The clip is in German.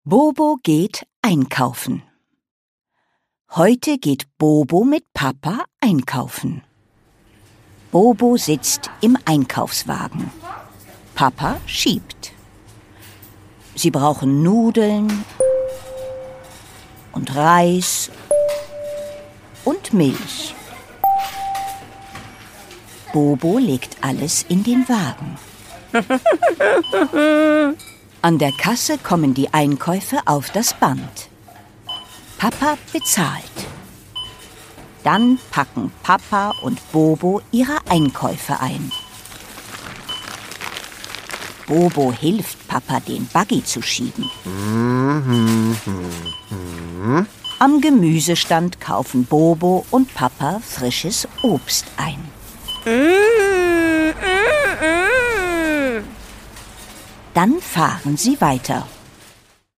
Bobo geht einkaufen. Heute geht Bobo mit Papa einkaufen. Bobo sitzt im Einkaufswagen. Papa schiebt. Sie brauchen Nudeln und Reis und Milch. Bobo legt alles in den Wagen. An der Kasse kommen die Einkäufe auf das Band. Papa bezahlt. Dann packen Papa und Bobo ihre Einkäufe ein. Bobo hilft Papa, den Buggy zu schieben. Am Gemüsestand kaufen Bobo und Papa frisches Obst ein. Dann fahren sie weiter.